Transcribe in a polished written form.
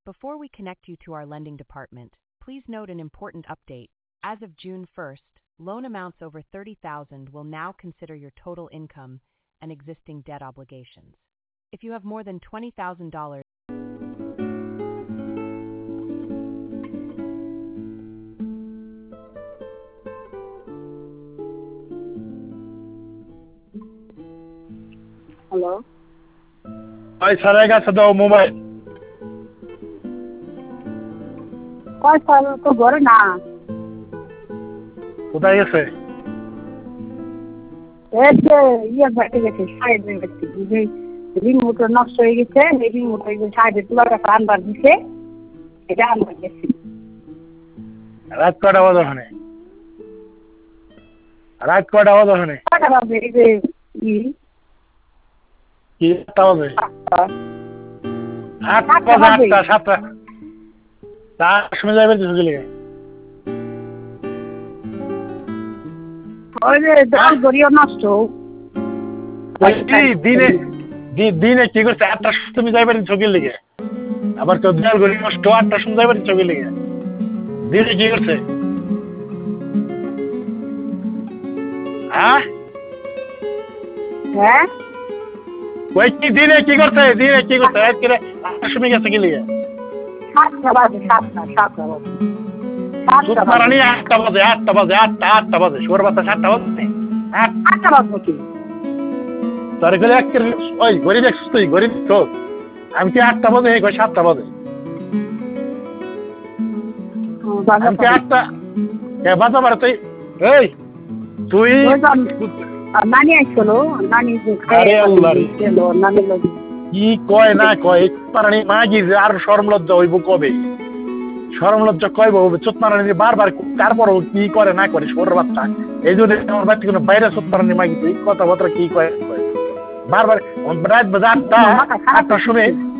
Before we connect you to our lending department, please note an important update. As of June 1st, loan amounts over $30,000 will now consider your total income and existing debt obligations. If you have more than $20,000, hello ভাই স্যারের কাছে দাও mobile. কয় সাল তো ঘরে না কোথায় গেছে? এই যে বাড়িতে গেছে সাইডে গেছে যে রিমোট নষ্ট হয়ে গেছে এই রিমোট ওই যে সাইডে তোলার কাছে আনবার দিছে এটা আনবার গেছি। রাত কটা বাজে ওখানে? রাত কটা বাজে ওখানে? কটা বাজে এই যে কি 8টা বাজে? আটটা 8টা বাজে। 8টা 7টা তার সময় যাবে তো গেলে ওই যে দল গড়িও নষ্ট দিনে দিনে কি করছে? 8টার সময় তুমি যাইবার ছবির লেগে আবার তো দেয়াল গড়ি নষ্ট 8টার সময় যাইবার ছবির লেগে দিনে কি করছে? হ্যাঁ হ্যাঁ ওই কি দিনে কি করছে? দিনে কি করছে? রাত করে 8টার সময় গেছে কি লেগে? 7টা বাজে 7টা বাজে সুতরাং 8টা বাজে 8টা বাজে সোর বাচ্চা 7টা বাজে 8টা বাজে কি তার গেলে এক ওই গরিব দেখছিস তুই গরিব তো আমি কি 8টা বাজে এই 7টা বাজে আমি কি 8টা বাজা পারে তুই এই তুই নানি আসছিল নানি আরে আল্লাহ রে। নানি লাগে কি কয় না কয় পারানি মাগি যে আর শরম লজ্জা হইব কবে? শরম লজ্জা কইব চোট মারানি বারবার তারপর কি করে না করে সোর বাচ্চা এই জন্য আমার বাচ্চা কোনো বাইরে চোট মারানি মাগি তুই কথাবার্তা কি কয় বারবার রাত বাজে 8টার সময়